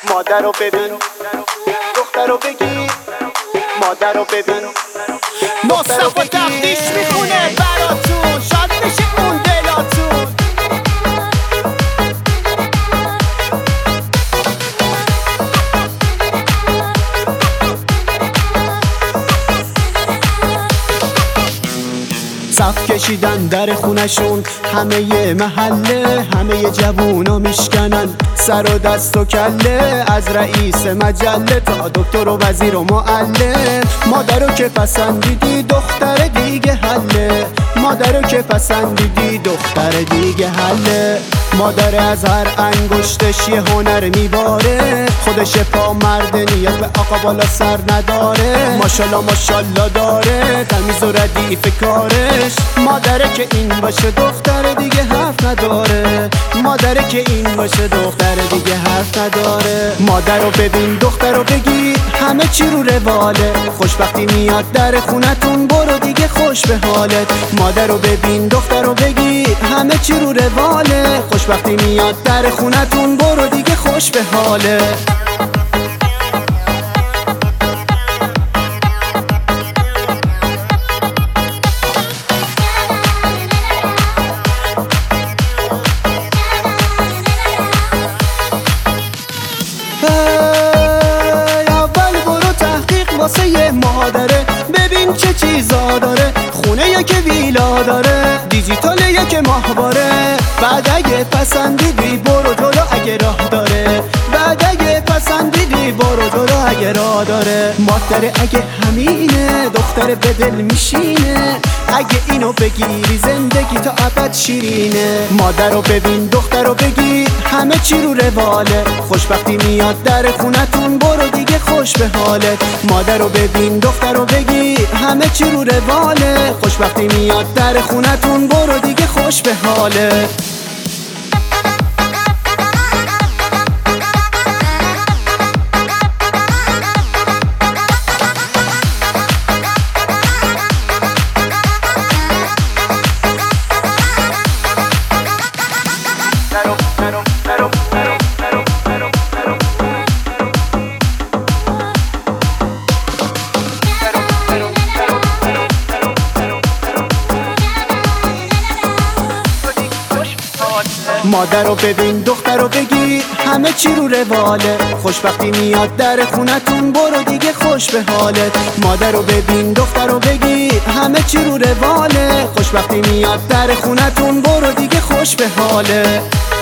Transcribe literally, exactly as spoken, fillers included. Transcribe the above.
مادر رو ببین، دختر رو بگی، مادر رو ببین، مصطفی تفتیش میخونه براتون، شاد بشه اون دلاتون. صف کشیدن در خونشون همه محله، همه جوونا میشکنن سر و دست و کله، از رئیس مجله تا دکتر و وزیر و معلم. مادرو که پسندیدی دختر دیگه حله، مادرو که پسندیدی دختر دیگه حله. مادر از هر انگشتش یه هنر میباره، خودش پا مرد نیت به آقا بالا سر نداره. ماشالله ماشالله داره تمیز و ردیف کارش، مادره که این باشه دختر دیگه حرف نداره، مادره که این باشه دختر دیگه حرف نداره. مادر رو ببین دختر رو بگی همه چی رو رواله، خوشبختی میاد در خونتون برو دیگه خوش به حالت. مادر رو ببین دختر رو بگی همه چی رو رواله، خوشبختی میاد در خونتون برو دیگه خوش به حالت. واسه یه مادره ببین چه چیزا داره، خونه یکی ویلا داره، دیجیتال یک ماهواره. بعد اگه پسندیدی برو جلو اگه راه داره، بعد اگه پسندیدی برو جلو اگه راه داره. مادر اگه همینه دختر به دل میشینه، اگه اینو بگیری زندگی تا ابد شیرینه. مادر رو ببین دختر رو بگی همه چی رو رواله، خوشبختی میاد در خونتون برو دیگه خوش به حالت. مادر رو ببین دختر رو بگی همه چی رو رواله، خوشبختی میاد در خونتون برو دیگه خوش به حالت. مادر رو ببین دختر رو بگی همه چی رو رواله، خوشبختی میاد در خونتون برو دیگه خوش به حالت. مادر رو ببین دختر رو بگی همه چی رو رواله، خوشبختی میاد در خونتون برو دیگه خوش به حالت.